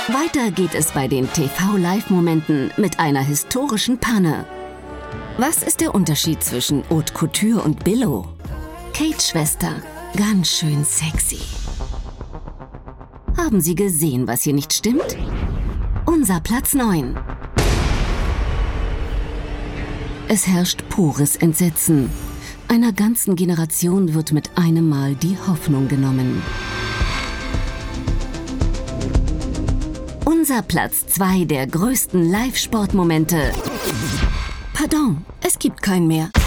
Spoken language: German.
Weiter geht es bei den TV-Live-Momenten mit einer historischen Panne. Was ist der Unterschied zwischen Haute Couture und Billo? Kates Schwester, ganz schön sexy. Haben Sie gesehen, was hier nicht stimmt? Unser Platz 9. Es herrscht pures Entsetzen. Einer ganzen Generation wird mit einem Mal die Hoffnung genommen. Unser Platz 2 der größten Live-Sportmomente. Pardon, es gibt keinen mehr.